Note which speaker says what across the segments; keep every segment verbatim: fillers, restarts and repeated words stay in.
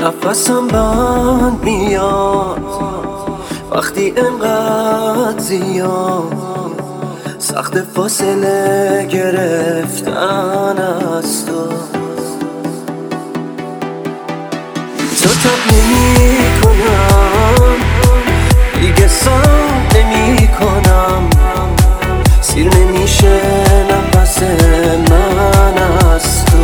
Speaker 1: نفسم بند میاد وقتی انقدر زیاد سخت فاصله گرفتن از تو. تو تب نمی کنم دیگه سام نمی کنم، سیر نمیشه نفس من از تو.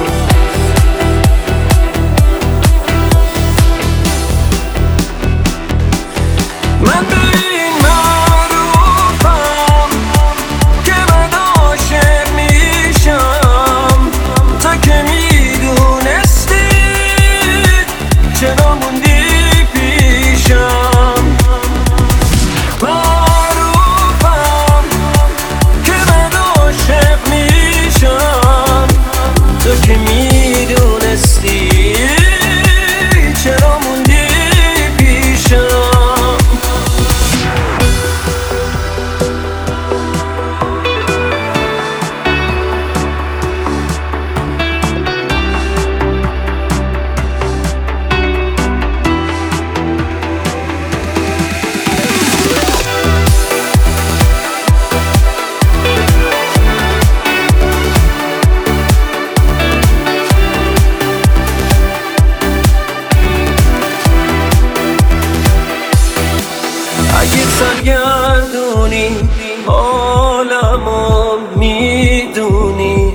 Speaker 1: من به این معروفم که من عاشق میشم، تا که میدونستی چرا موندی پیشم. معروفم که من عاشق میشم، تا که میدونستی چرا موندی پیشم. اگه سرگردونی حالمو میدونی،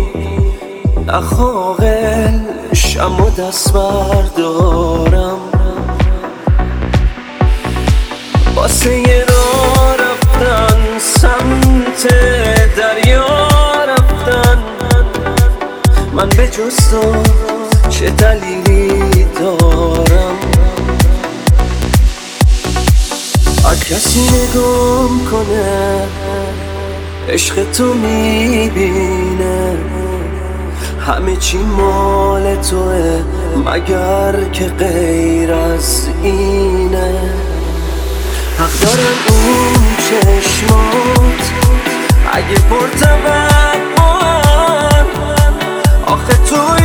Speaker 1: نخواقل شم و دست بردارم واسه یه راه رفتن سمت دریا رفتن. من به جز تو چه دلیلی دارم؟ هر کسی نگام کنه عشق تو میبینه، همه چی مال توه مگر که غیر از اینه. حق دارن اون چشمات اگه پرتوقعن، آخه توی